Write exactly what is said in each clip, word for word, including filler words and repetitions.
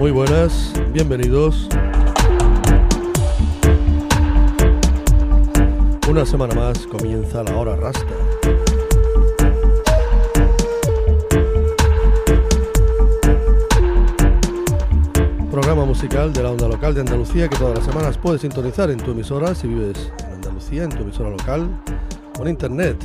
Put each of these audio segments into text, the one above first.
Muy buenas, bienvenidos. Una semana más comienza la hora Rasta. Programa musical de la onda local de Andalucía que todas las semanas puedes sintonizar en tu emisora si vives en Andalucía, en tu emisora local o en internet.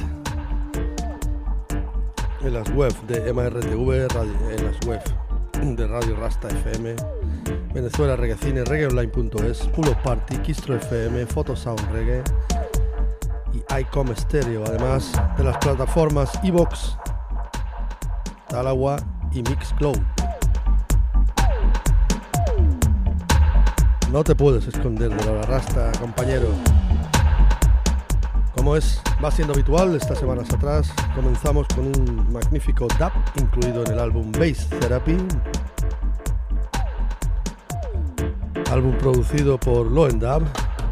En las webs de M R T V, radio, en las webs de Radio Rasta F M, Venezuela Reggae Cine, reggaeonline punto es, Pulo Party, Kistro F M, Photosound Reggae y iCom Stereo, además de las plataformas iVoox, Talawa y Mixcloud. No te puedes esconder de la hora Rasta, compañero. Como es, va siendo habitual, estas semanas atrás comenzamos con un magnífico dub incluido en el álbum Bass Therapy, álbum producido por Loen Dub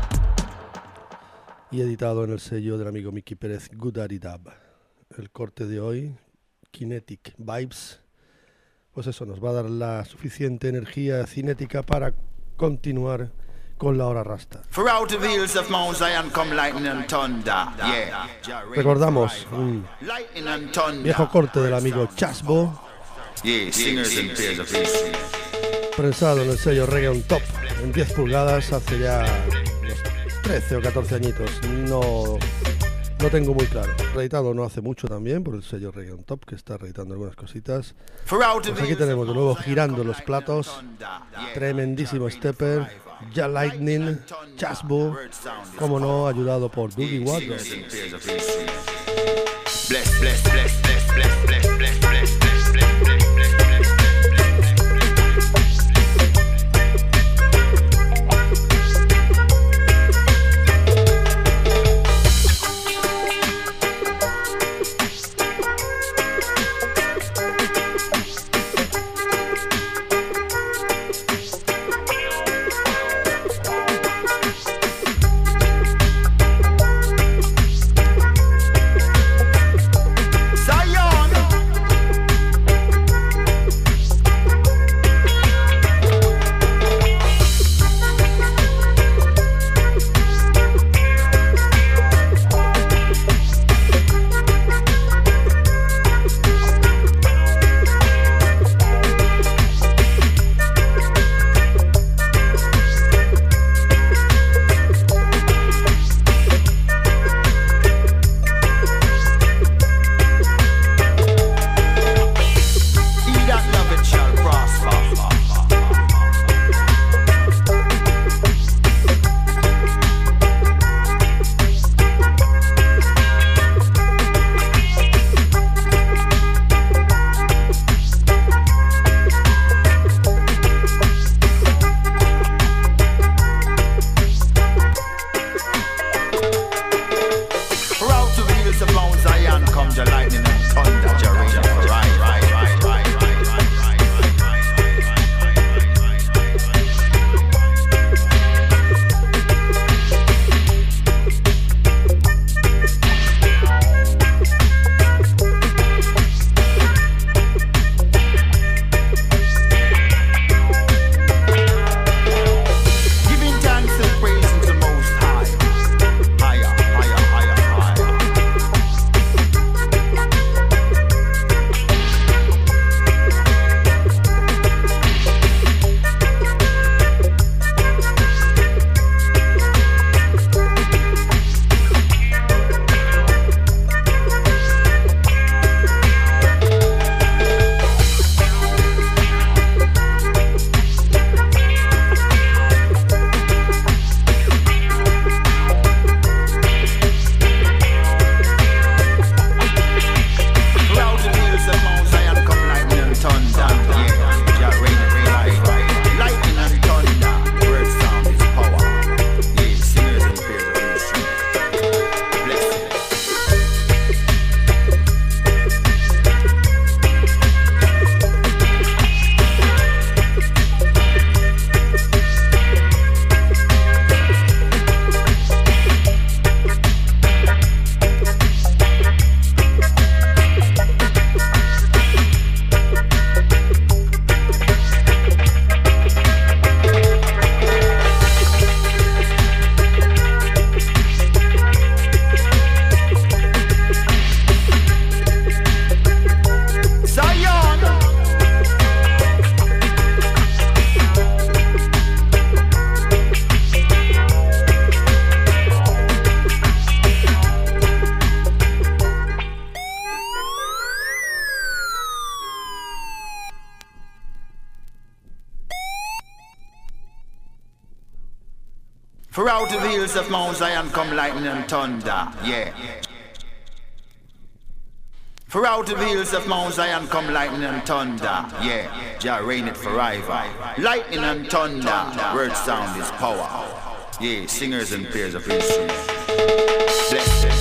y editado en el sello del amigo Miki Pérez, Good Daddy Dub. El corte de hoy, Kinetic Vibes, pues eso nos va a dar la suficiente energía cinética para continuar con la hora Rasta. Recordamos un viejo corte del amigo Chasbo, prensado en el sello Reggae on Top en diez pulgadas hace ya unos trece o catorce añitos. No, no tengo muy claro. Reeditado no hace mucho también por el sello Reggae on Top, que está reeditando algunas cositas. Pues aquí tenemos de nuevo girando los platos, tremendísimo stepper, Ya Lightning, Chasbo, como no, ayudado por Dougie Water. Zion! For out of the hills of Mount Zion come lightning and thunder, yeah. For out of the hills of Mount Zion come lightning and thunder, yeah. Jah reign it forever. Lightning and thunder, word sound is power. Yeah, singers and pairs of instruments. Bless them.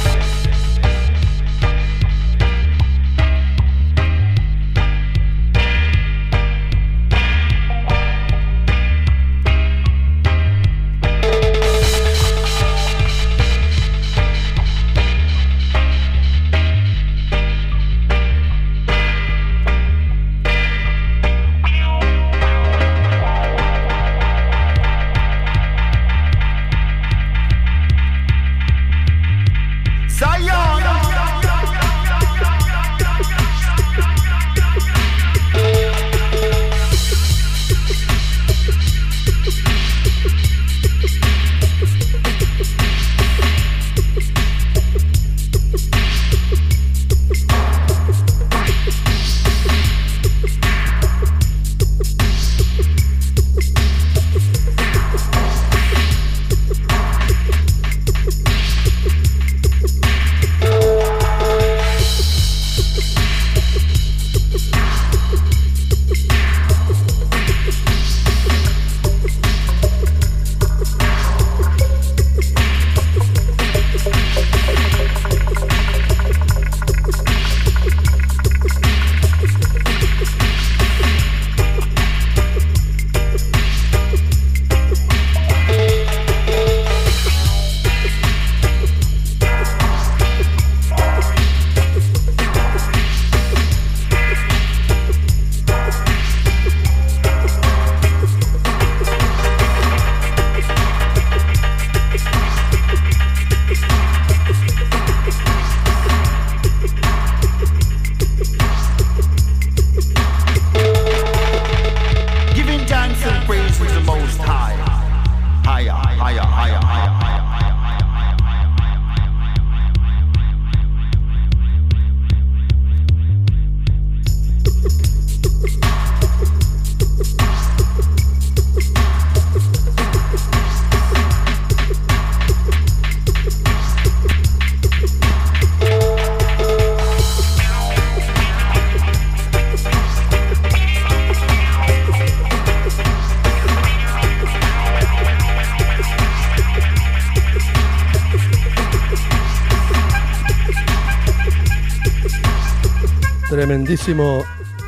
Tremendísimo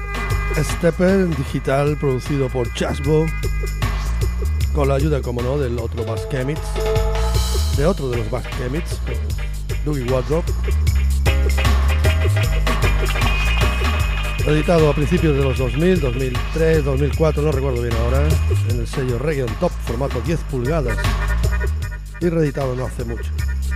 stepper digital producido por Chasbo, con la ayuda, como no, del otro Bass Chemits, de otro de los Bass Chemits, Dougie Wardrop. Editado a principios de los dos mil, dos mil tres, dos mil cuatro, no recuerdo bien ahora, en el sello Reggae on Top, formato diez pulgadas, y reeditado no hace mucho.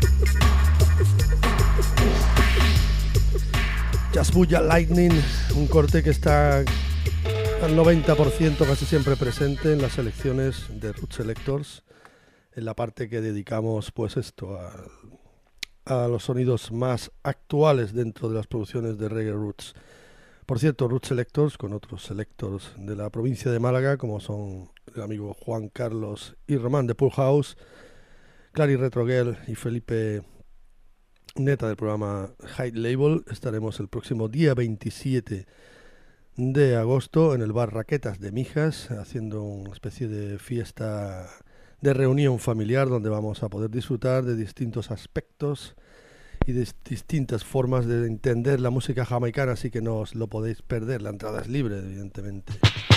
Chasbuya Lightning, un corte que está al noventa por ciento casi siempre presente en las selecciones de Roots Selectors, en la parte que dedicamos pues esto a, a los sonidos más actuales dentro de las producciones de Reggae Roots. Por cierto, Roots Selectors con otros selectors de la provincia de Málaga, como son el amigo Juan Carlos y Román de Pool House, Clary Retrogel y Felipe Neta del programa High Label. Estaremos el próximo día veintisiete de agosto en el bar Raquetas de Mijas, haciendo una especie de fiesta de reunión familiar donde vamos a poder disfrutar de distintos aspectos y de distintas formas de entender la música jamaicana, así que no os lo podéis perder. La entrada es libre, evidentemente.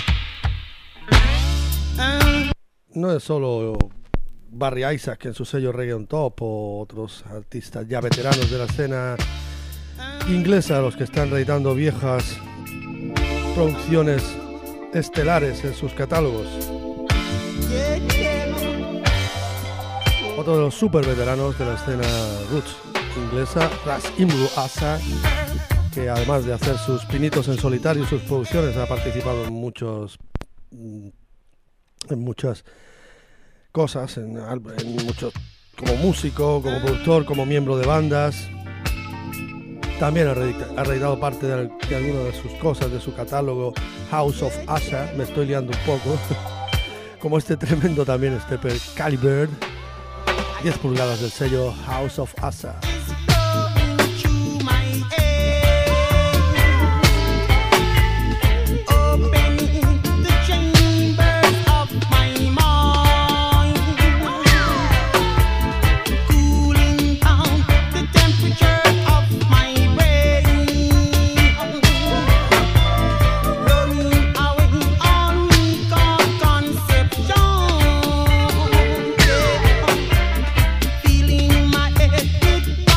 No es solo Barry Isaac en su sello Reggae on Top o otros artistas ya veteranos de la escena inglesa los que están reeditando viejas producciones estelares en sus catálogos. Otro de los super veteranos de la escena roots inglesa, Ras Imru Asa, que además de hacer sus pinitos en solitario y sus producciones ha participado en muchos en muchas cosas, en, en muchos, como músico, como productor, como miembro de bandas. También ha reeditado parte de, de algunas de sus cosas de su catálogo House of Asa. Me estoy liando un poco como este tremendo también stepper Calibird, diez pulgadas del sello House of Asa. Feeling my head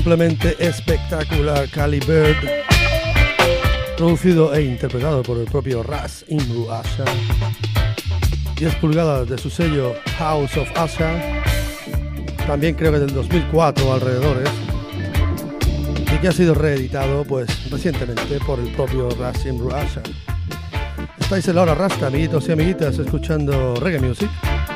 simplemente espectacular Cali Bird, producido e interpretado por el propio Ras Imru Asha, diez pulgadas de su sello House of Asha, también creo que del dos mil cuatro alrededores, y que ha sido reeditado pues recientemente por el propio Ras Imru Asha. Estáis en la hora Rasta, amiguitos y amiguitas, escuchando reggae music.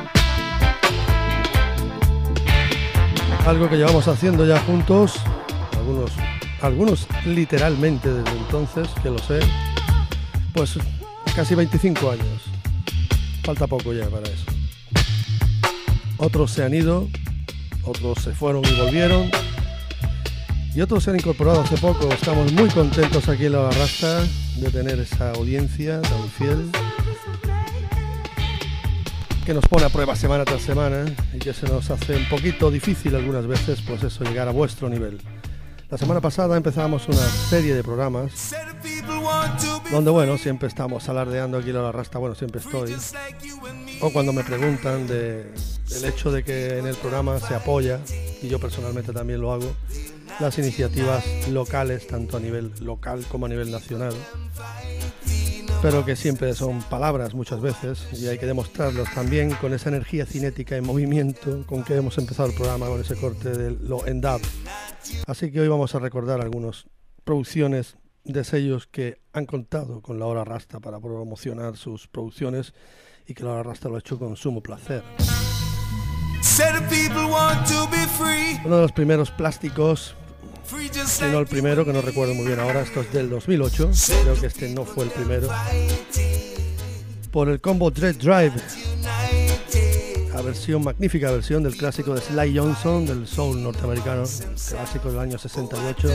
Algo que llevamos haciendo ya juntos, algunos, algunos literalmente desde entonces, que lo sé, pues casi veinticinco años. Falta poco ya para eso. Otros se han ido, otros se fueron y volvieron, y otros se han incorporado hace poco. Estamos muy contentos aquí en la Rasta de tener esa audiencia tan fiel, que nos pone a prueba semana tras semana y que se nos hace un poquito difícil algunas veces, pues eso, llegar a vuestro nivel. La semana pasada empezábamos una serie de programas donde, bueno, siempre estamos alardeando aquí la Rasta, bueno, siempre estoy, o cuando me preguntan de el hecho de que en el programa se apoya, y yo personalmente también lo hago, las iniciativas locales, tanto a nivel local como a nivel nacional, pero que siempre son palabras muchas veces, y hay que demostrarlos también con esa energía cinética en movimiento con que hemos empezado el programa, con ese corte de lo Endab. Así que hoy vamos a recordar algunas producciones de sellos que han contado con la Hora Rasta para promocionar sus producciones, y que la Hora Rasta lo ha hecho con sumo placer. Uno de los primeros plásticos, si no el primero, que no recuerdo muy bien ahora, esto es del dos mil ocho, creo que este no fue el primero, por el combo Dread Drive, la versión, magnífica versión del clásico de Sly Johnson, del soul norteamericano, clásico del año sesenta y ocho,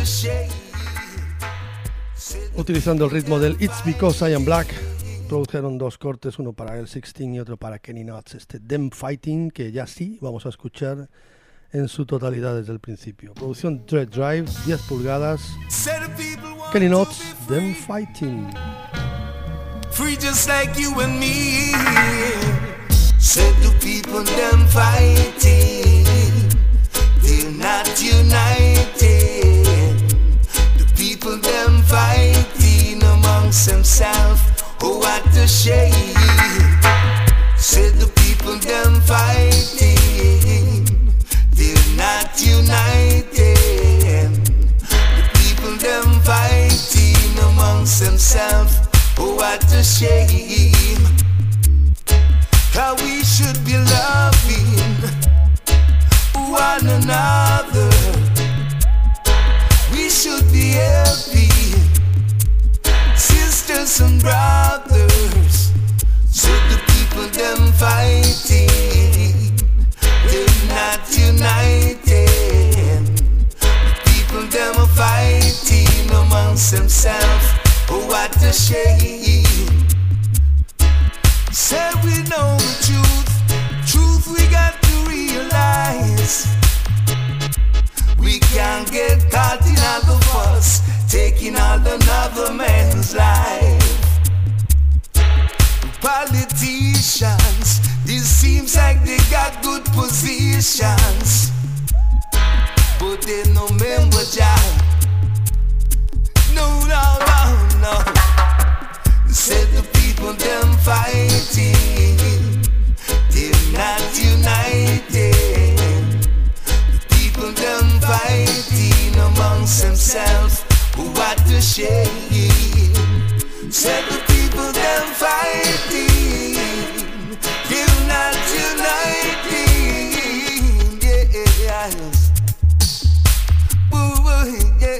utilizando el ritmo del It's Because I Am Black. Produjeron dos cortes, uno para el dieciséis y otro para Kenny Nuts, este Them Fighting, que ya sí vamos a escuchar en su totalidad desde el principio. Producción Dread Drive, diez pulgadas, Kenny Nuts, Them Fighting. Free just like you and me. Said the people them fighting, they're not united. The people them fighting amongst themselves. Oh, what a shame. Said the people them fighting, they're not united. The people them fighting amongst themselves. Oh, what a shame. How we should be loving one another. We should be happy, sisters and brothers. So the people them fighting, they're not united. The people them are fighting amongst themselves. Oh, what a shame. Said we know the truth, truth we got to realize. We can't get caught in all the fuss, taking all another man's life. Politicians, this seems like they got good positions, but they no member job. No, no, no, no. Said the people them fighting, they're not united. The people them fighting amongst themselves. What a shame. Said the people them fighting, they're not united. Yes. Ooh, yeah.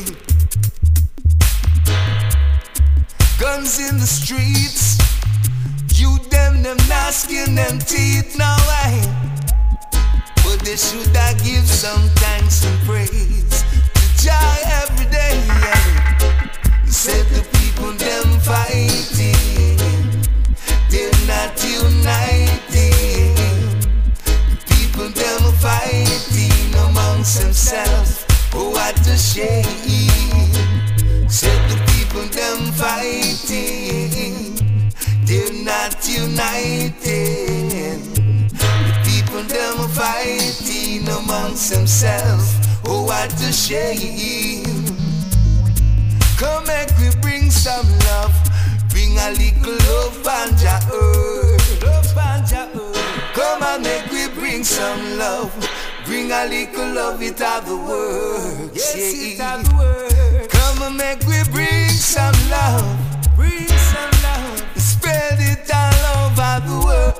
Guns in the streets, you them, them not skin them teeth, no way. But they should I give some thanks and praise to Jah every day, yeah. Said the people them fighting, they're not united. The people them fighting amongst themselves. Oh, what a shame. Said the people them fighting, they're not united. The people them fighting amongst themselves. Oh, what a shame. Come make we bring some love, bring a little love on the earth, love on the earth. Come and make we bring some love, bring a little love it out the world. Yes, yeah. It out the world. Come and make we bring some love, bring some love, spread it all over the world,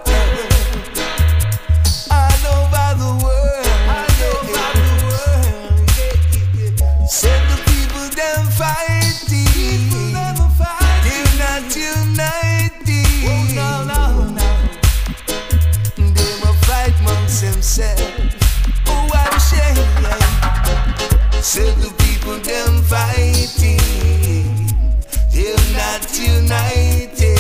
all over the world, all over the world. Yeah, yeah. Set the people them fighting, people never fighting. They're not united. Oh no no no. They will fight amongst themselves. Oh what a shame. Set the people them fighting. They're not united.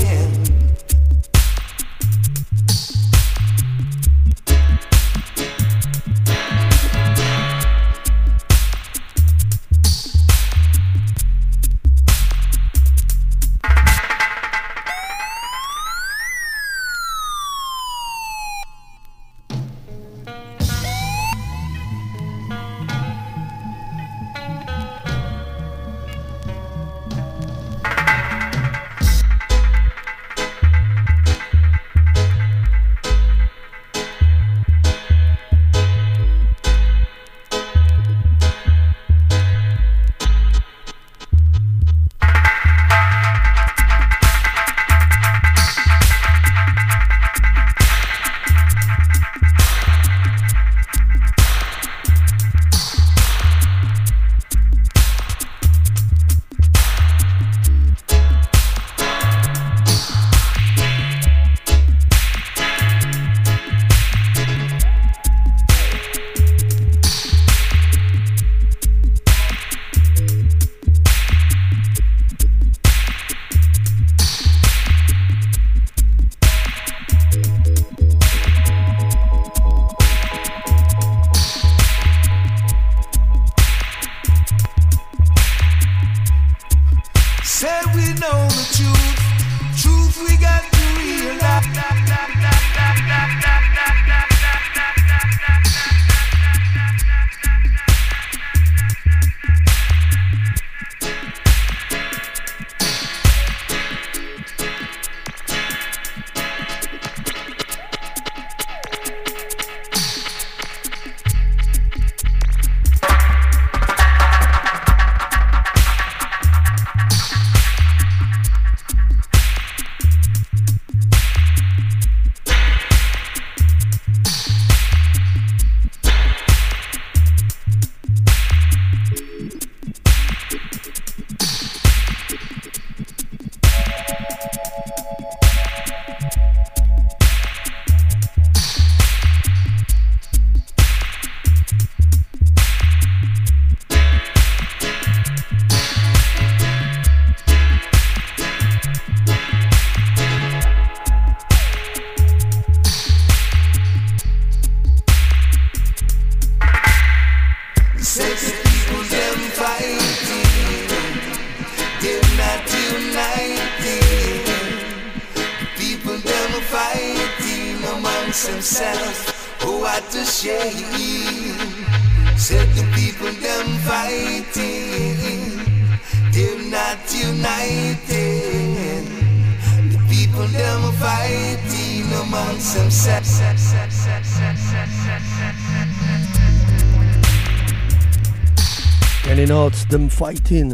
Kenny Notes, Them Fighting.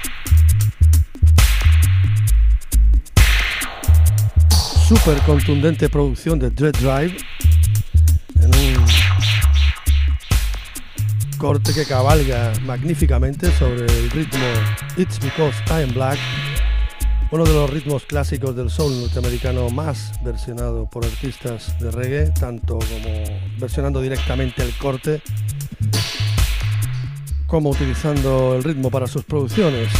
Super contundente producción de Dread Drive en un corte que cabalga magníficamente sobre el ritmo It's Because I Am Black, uno de los ritmos clásicos del soul norteamericano más versionado por artistas de reggae, tanto como versionando directamente el corte como utilizando el ritmo para sus producciones.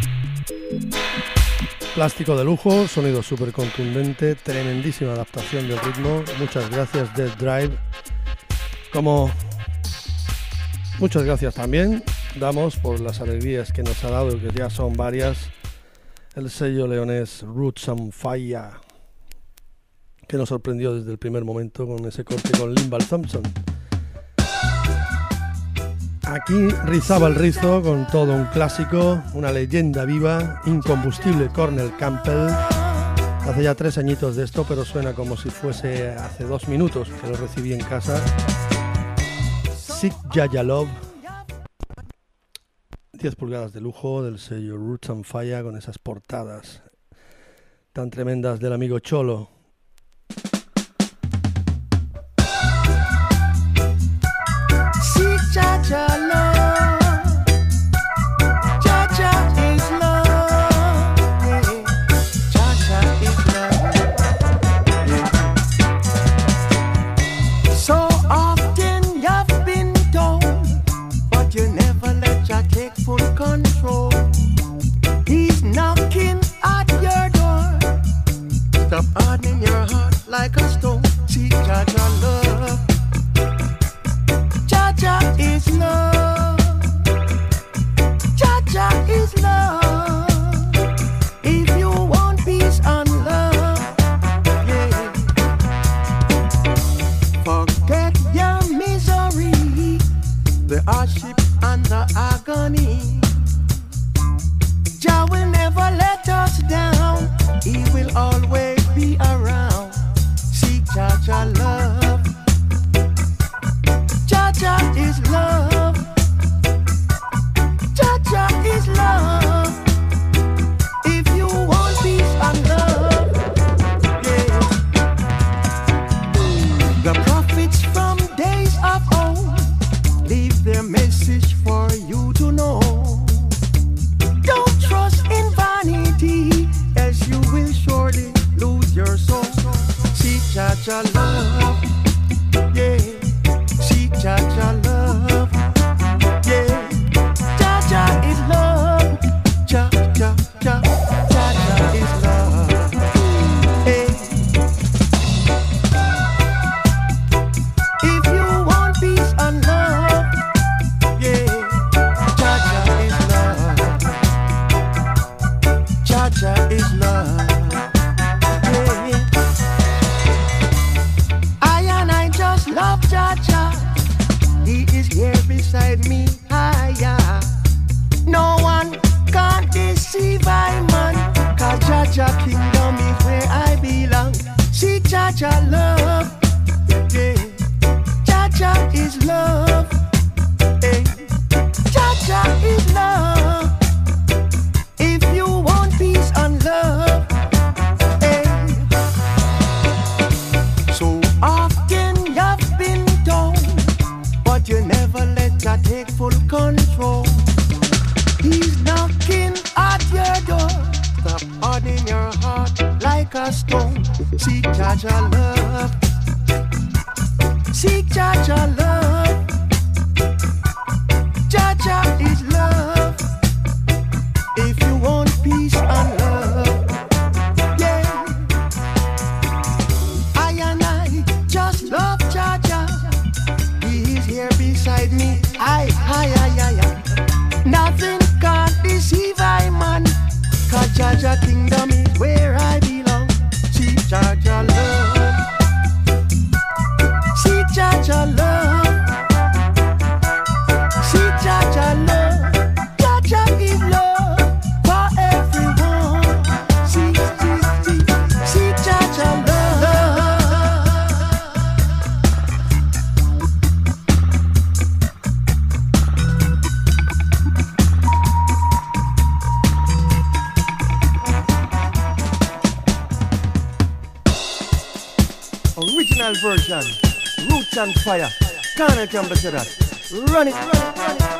Plástico de lujo, sonido súper contundente, tremendísima adaptación del ritmo. Muchas gracias Dead Drive. Como muchas gracias también damos por las alegrías que nos ha dado, que ya son varias, el sello leonés Roots and Fire, que nos sorprendió desde el primer momento con ese corte con Limbal Thompson. Aquí rizaba el rizo con todo un clásico, una leyenda viva, incombustible Cornel Campbell. Hace ya tres añitos de esto, pero suena como si fuese hace dos minutos que lo recibí en casa. Sick Jaja Love, diez pulgadas de lujo del sello Roots and Fire, con esas portadas tan tremendas del amigo Cholo. Sick Jaja Love. Control. He's knocking at your door. Stop hardening your heart like a stone. See Jaja love. Jaja is love. Jaja is love. If you want peace and love, yeah. Forget your misery, the hardship and the agony. Jah will never let us down. He will always be around. Seek Jaja love. Jaja is love. Jaja is love. If you want peace and love, yeah. The prophets from days of old leave their message for you to know. Don't trust in vanity, else you will surely lose your soul. Seek Jaja love, yeah. Seek Jaja love, yeah. Jaja is love, ja ja ja. Jaja is love, hey. If you want peace and love, yeah. Jaja is love. Jaja is love, yeah. I and I just love Jaja. He is here beside me, ah, yeah. No one can deceive I, man, 'cause Jaja kingdom is where I belong. See Jaja love, yeah. Jaja is love, hey. Jaja is love. If you want peace and love, hey. So often you've been told, but you never let Jah take full control. He's knocking at your door. Stop hardening your heart like a stone. Seek Jaja love. Seek Jaja love. Jaja is love. If you want peace and love, yeah. I and I just love Jaja. He is here beside me, I, I, I, I, I. Nothing can deceive I, man, 'cause Jaja kingdom is where I belong. See Jaja love. See Jaja love. See Jaja love. Jaja is love for everyone. See, see, see, see Jaja love. Original version, Roots and Fire. Can't come back to that. Run it, run it, run it, run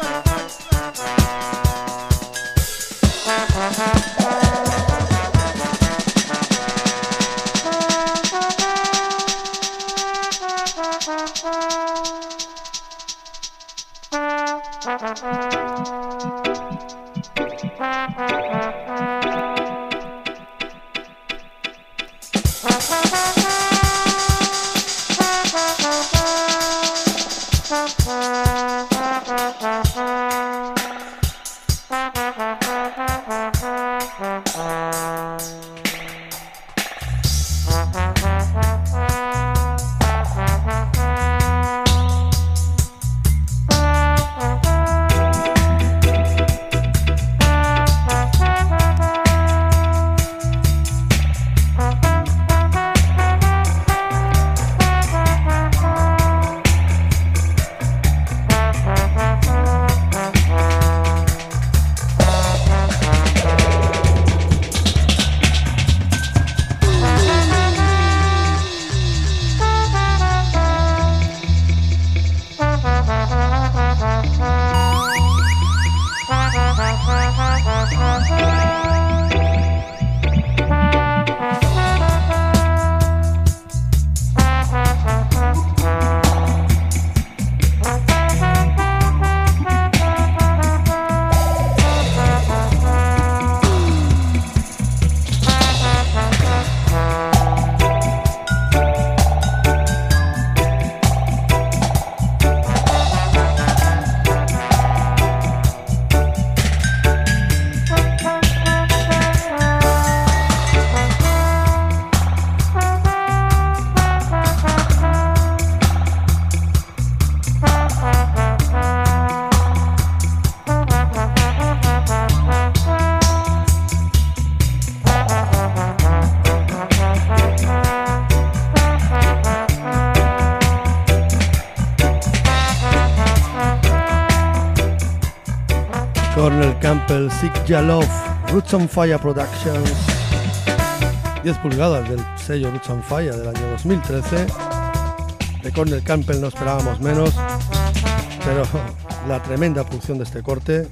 Ample, Sick Ya Love, Roots on Fire Productions, diez pulgadas del sello Roots on Fire del año dos mil trece. De Cornel Campbell no esperábamos menos, pero la tremenda producción de este corte,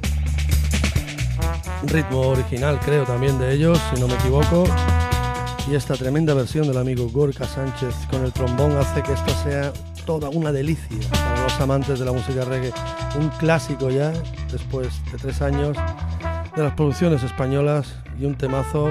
ritmo original creo también de ellos, si no me equivoco, y esta tremenda versión del amigo Gorka Sánchez con el trombón hace que esto sea toda una delicia para los amantes de la música reggae, un clásico ya, después de tres años de las producciones españolas, y un temazo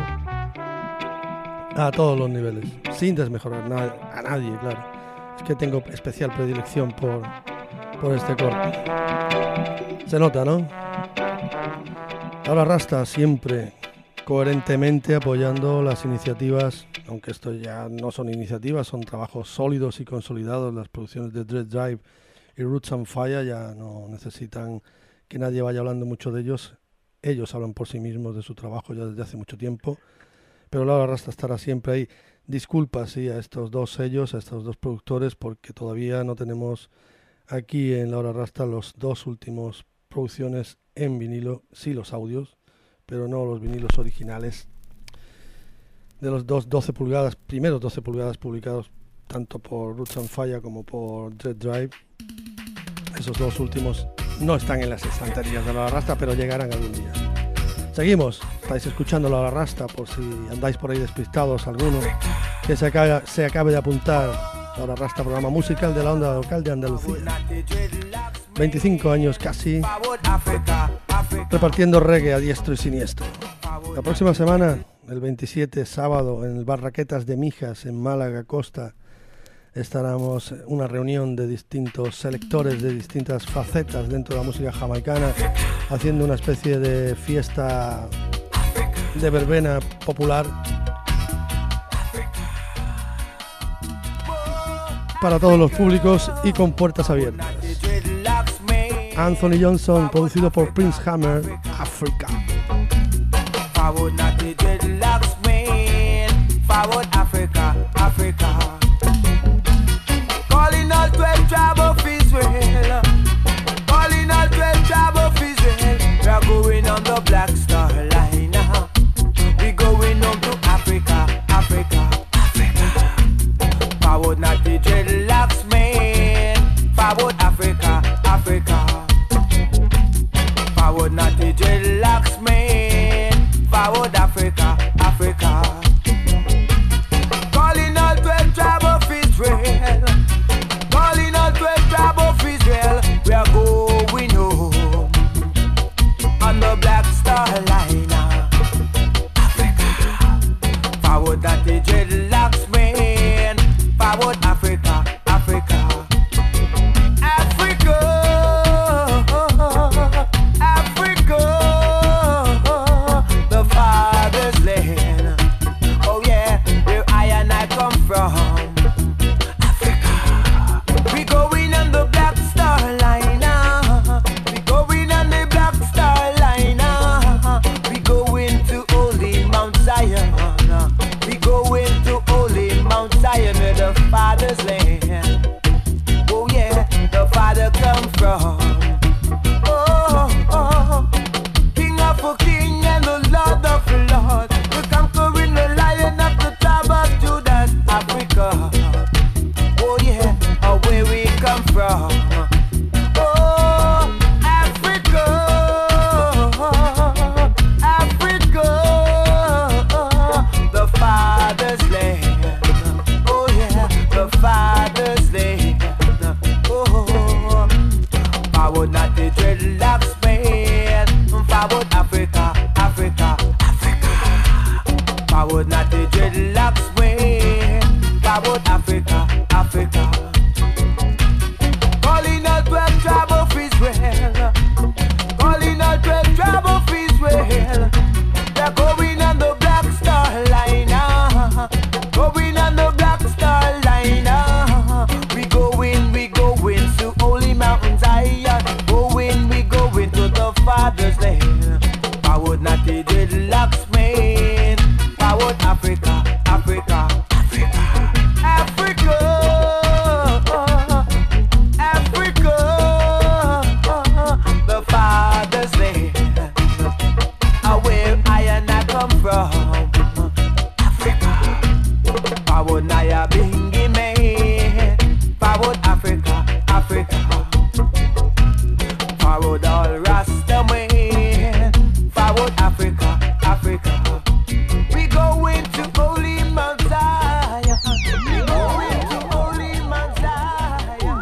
a todos los niveles, sin desmejorar a nadie, claro. Es que tengo especial predilección por, por este corte. Se nota, ¿no? Ahora Rasta siempre coherentemente apoyando las iniciativas, aunque esto ya no son iniciativas, son trabajos sólidos y consolidados. Las producciones de Dread Drive y Roots on Fire ya no necesitan que nadie vaya hablando mucho de ellos. Ellos hablan por sí mismos de su trabajo ya desde hace mucho tiempo, pero Laura Rasta estará siempre ahí. Disculpas sí, a estos dos sellos, a estos dos productores, porque todavía no tenemos aquí en Laura Rasta los dos últimos producciones en vinilo, sí los audios, pero no los vinilos originales de los dos doce pulgadas, primeros doce pulgadas publicados tanto por Roots on Fire como por Dread Drive. Esos dos últimos no están en las estanterías de Laura Rasta, pero llegarán algún día. Seguimos, estáis escuchando Laura Rasta, por si andáis por ahí despistados alguno que se acabe, se acabe de apuntar. Laura Rasta, programa musical de la onda local de Andalucía. veinticinco años casi, repartiendo reggae a diestro y siniestro. La próxima semana, el veintisiete, sábado, en el Barraquetas de Mijas, en Málaga, Costa, estaremos una reunión de distintos selectores de distintas facetas dentro de la música jamaicana, haciendo una especie de fiesta de verbena popular para todos los públicos y con puertas abiertas. Anthony Johnson, producido por Prince Hammer, Africa. Calling all twelve tribes of Israel, calling all twelve tribes of Israel. We are going on the Black Star Line. We going on to Africa, Africa, Africa. Forward not the dreadlocks, man. Forward Africa, Africa. Forward not the dreadlocks, man. Forward Africa, Africa. Calling all twelve tribes of Israel. Calling all twelve tribes of Israel. We are going home on the Black Star Line. Africa. Forward that the dreadlocks, man. Forward Africa, Africa. Africa, Africa, the father's land. Oh yeah, where I and I come from. Africa. We going on the Black Star Line. uh. We going on the Black Star Line. uh. We going to Holy Mount Zion. uh. We going to Holy Mount Zion, where the father's land. Oh yeah, the father come from. Oh, oh, King of a king and the Lord of a lord, the conquering the lion of the tribe of Judah, Africa. Oh yeah, oh, where we come from. Oh, Africa, Africa, the father's land. Oh yeah, the father's land. Oh, forward not the dreadlocks, man. Forward Africa, Africa, Africa. Forward not the dreadlocks, man. Forward Africa, Africa. Calling out twelve tribes of Israel. Calling out twelve tribes of Israel. They're going on the Black Star Line. uh. Going on the Black Star Line. uh. We going, we going to Holy Mountain Zion. Going, we going to the Father's land. Forward not the dreadlocks, man. Forward Africa, Africa, Africa, Africa, Africa, the Father's land. come from? Africa. Forward Naya Bingi man. Forward Africa, Africa. Forward all Rasta man. Forward Africa, Africa. We going to Holy Mount Zion. We going to Holy Mount Zion.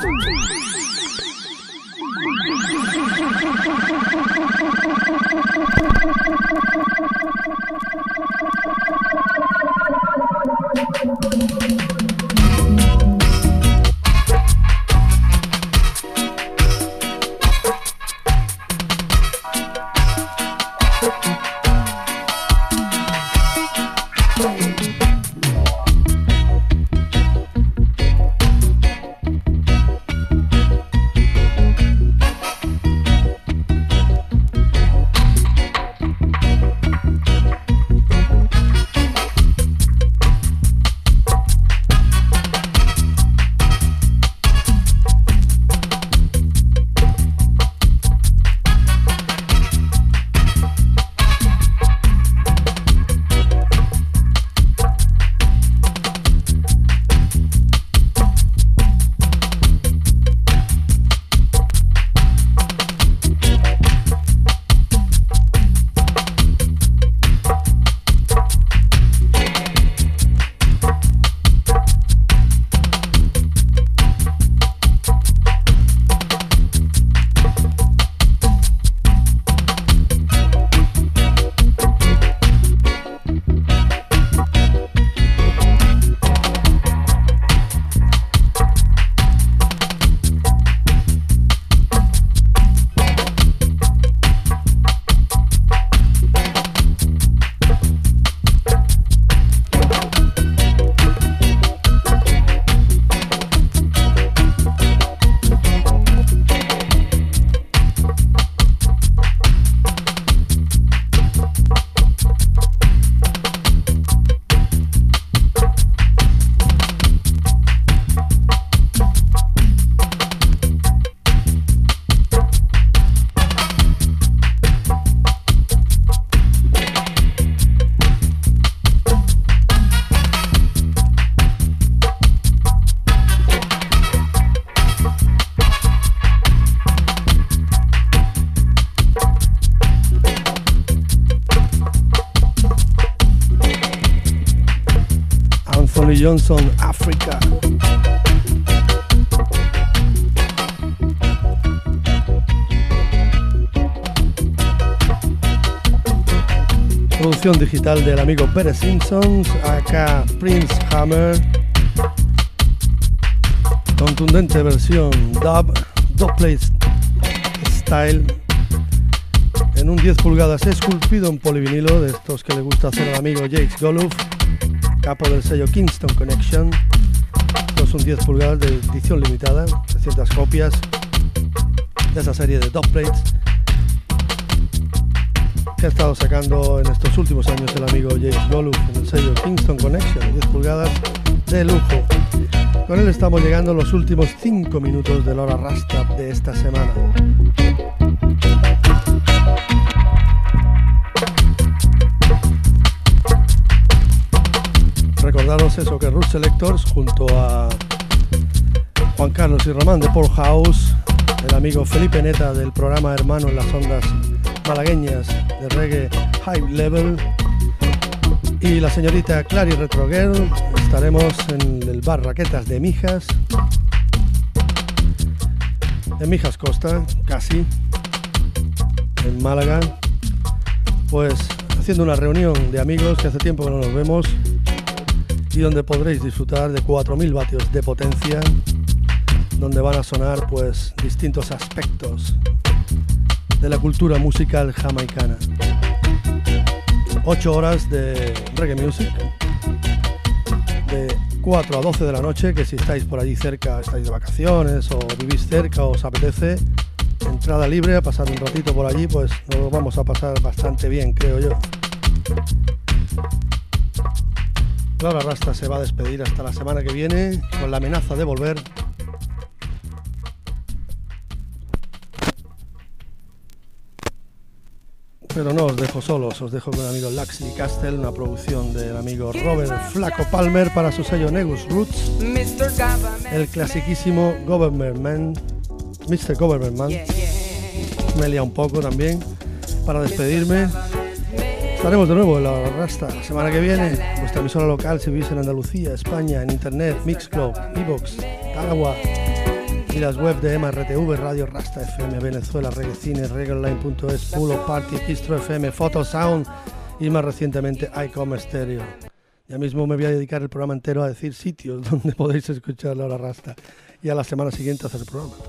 Johnson, África. Producción digital del amigo Pérez Simpsons, acá Prince Hammer. Contundente versión dub, dubplate style, en un diez pulgadas esculpido en polivinilo, de estos que le gusta hacer al amigo Jake Goluf, capo del sello Kingston Connection. Estos son diez pulgadas de edición limitada, trescientas copias de esa serie de dubplates que ha estado sacando en estos últimos años el amigo Jake Goluf en el sello Kingston Connection, diez pulgadas de lujo. Con él estamos llegando a los últimos cinco minutos de la hora Rasta de esta semana. Recordaros eso, que Roots Selectors junto a Juan Carlos y Román de Port House, el amigo Felipe Neta del programa Hermano en las ondas malagueñas de reggae High Level, y la señorita Clary Retro Girl, estaremos en el bar Raquetas de Mijas, en Mijas Costa, casi, en Málaga, pues haciendo una reunión de amigos que hace tiempo que no nos vemos, y donde podréis disfrutar de cuatro mil vatios de potencia, donde van a sonar pues distintos aspectos de la cultura musical jamaicana. ocho horas de reggae music, de cuatro a doce de la noche, que si estáis por allí cerca, estáis de vacaciones o vivís cerca o os apetece, entrada libre, a pasar un ratito por allí, pues nos lo vamos a pasar bastante bien, creo yo. Laura Rasta se va a despedir hasta la semana que viene, con la amenaza de volver. Pero no os dejo solos, os dejo con el amigo Laxley Castle, una producción del amigo Robert Flaco Palmer para su sello Negus Roots, el clasiquísimo Government Man, mister Government Man. Me he liado un poco también. Para despedirme, estaremos de nuevo en la Rasta la semana que viene. Vuestra emisora local si vivís en Andalucía, España, en internet, Mixcloud, Evox, Talagua y las web de E M A R T V, Radio Rasta F M, Venezuela, Reggae Cine, reggae online punto es, Pulo Party, Kistro F M, Photo Sound y más recientemente iCom Stereo. Ya mismo me voy a dedicar el programa entero a decir sitios donde podéis escuchar la hora Rasta y a la semana siguiente hacer el programa.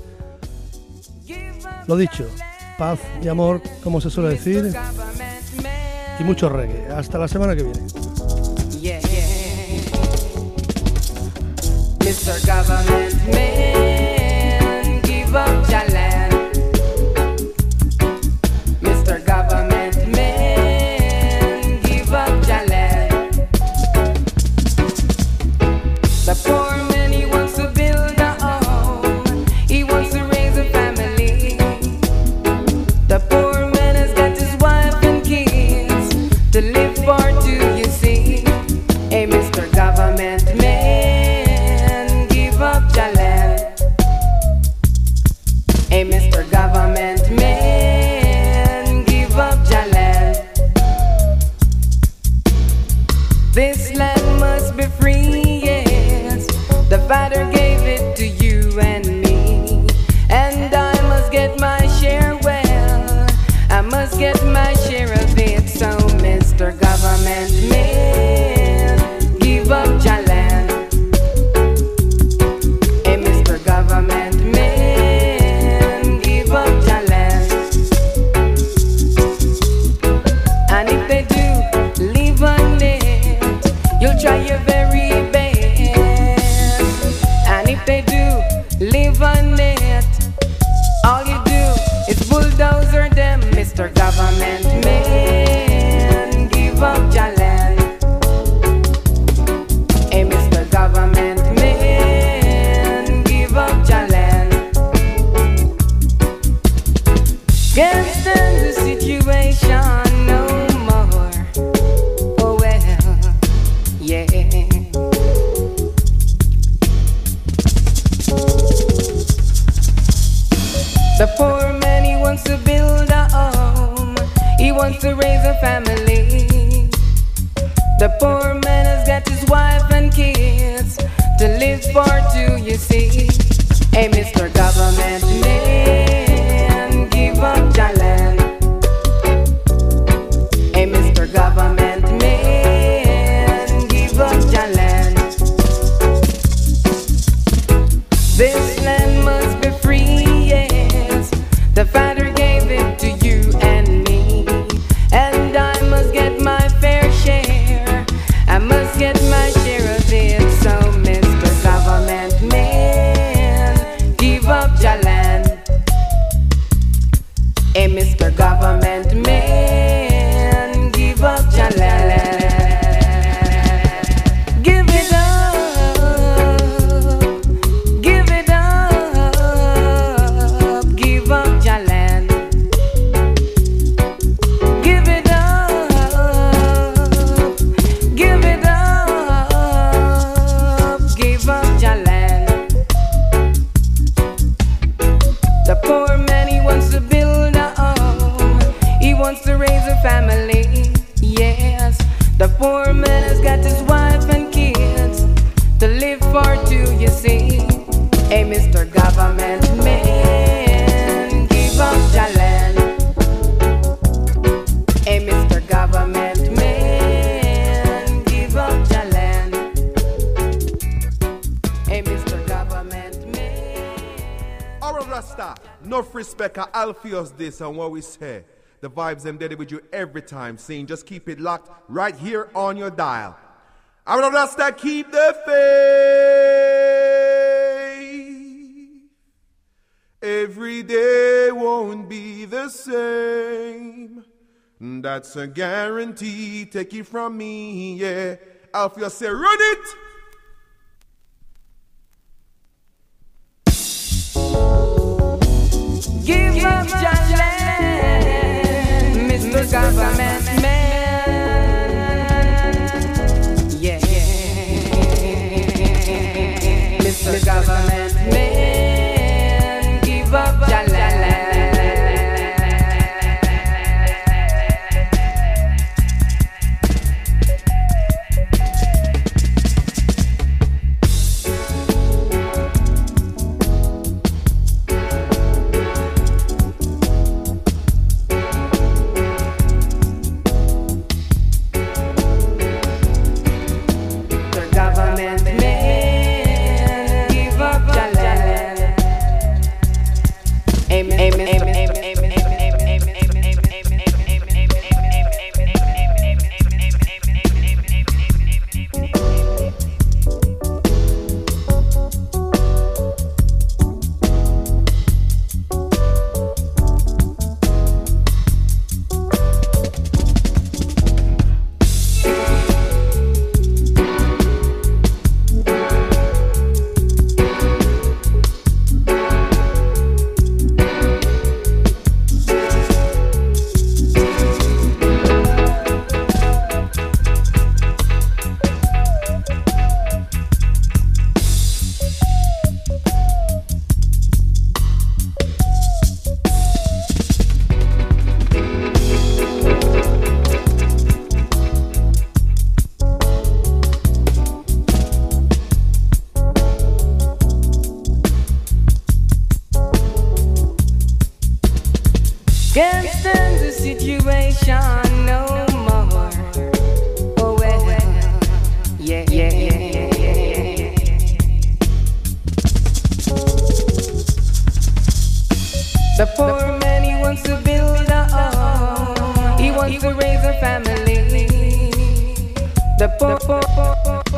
Lo dicho, paz y amor, como se suele decir, y mucho reggae. Hasta la semana que viene. Yeah, yeah. mister Government Man, give up your land. mister Government Man, give up your land. The poor man, he wants to build a home. He wants to raise a family. The poor man has got his wife and kids to live for too, you see. Hey, mister Government Man, give up your land. Hey, mister Government Man, give up your land. This land must be free, yes. The Father gave it to you and me, and I must get my share. Well, I must get my share of it. So, mister Government Man, give up your land. Hey, mister Government Man, give up your land. And if they do leave on it, you'll try your very best. And if they do live on it, all you do is bulldozer them, mister Government Man, give up your land. Hey, mister Government Man, give up your land. Can't stand the situation no more. Oh well, yeah. The poor man, he wants to build a home. He wants to raise a family. The poor man has got his wife and kids to live for too, you see. Hey, mister Government Man, give up your land. Hey, mister Government Man, give up your land. This land must be free, yes. The Father gave it to you and me, and I must get my fair share. I must get my share of it. So, mister Government Man, give up your land. Hey, mister Government Man, give up your land. Give it up, give it up, give up your land. Give it up, give it up, give up your land. The poor man, he wants to build a home. He wants to raise a family. Yes, the poor man has got his wife and kids to live for too, you see. Hey, mister Government Man, give up your land. Hey, mister Government Man, give up your land. Hey, mister Government Man. Alright, Rasta, enough respect, I Alpheus this and what we say. The vibes I'm dead with you every time, saying just keep it locked right here on your dial. Alright, Rasta, keep the faith. Every day won't be the same. That's a guarantee, take it from me, yeah. Alpheus say, run it! Give up your land, mister Mister Government Man. Yeah. Mister Government Man, give up your land. Can't stand the situation no more. Oh well, yeah, yeah, yeah, yeah, yeah. The poor man, he wants to build a home. He wants to raise a family. The poor, poor, poor, poor.